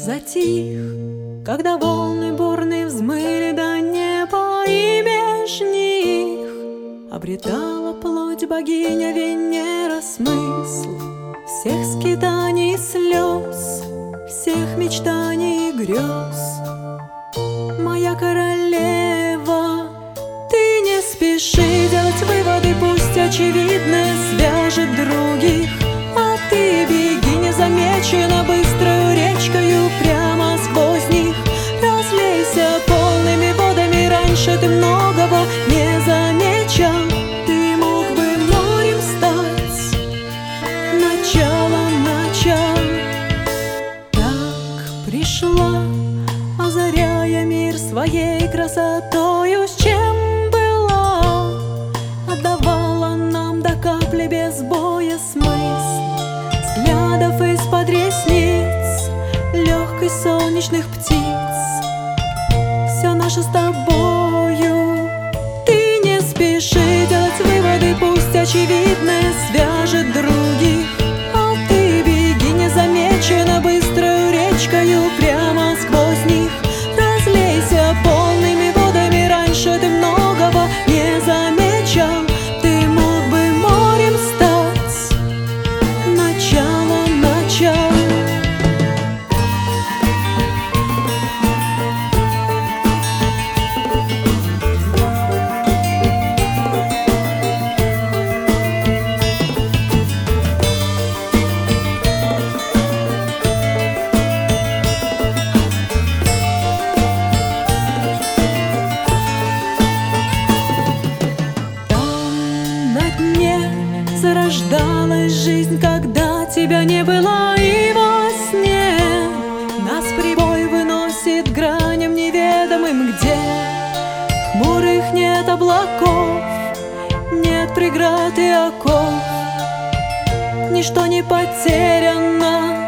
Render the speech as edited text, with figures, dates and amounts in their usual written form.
затих, когда волны бурные взмыли до неба, и меж них обретала плоть богиня Венера смысл всех скитаний и слез, всех мечтаний и грез. Моя королева, ты не спеши делать выводы, пусть очевидное свяжет других, а ты беги незамеченно быстрою речкою прямо сквозь них. Разлейся полными водами, раньше ты многого не замечал. Ты мог бы морем стать, началом начал. Так пришла, озаряя мир своей красотою, с чем была, отдавала нам до капли без боя смысл взглядов из-под ресниц легкой солнечных птиц. Все наше с тобою. Ты не спеши делать выводы, пусть очевидное свяжет других, а ты беги незамеченно быстрою речкою прямо сквозь них. Разлейся полными водами, раньше ты многого не замечал. Ты мог бы морем стать, началом начал. Зарождалась жизнь, когда тебя не было, и во сне нас прибой выносит граням неведомым, где хмурых нет облаков, нет преград и оков. Ничто не потеряно,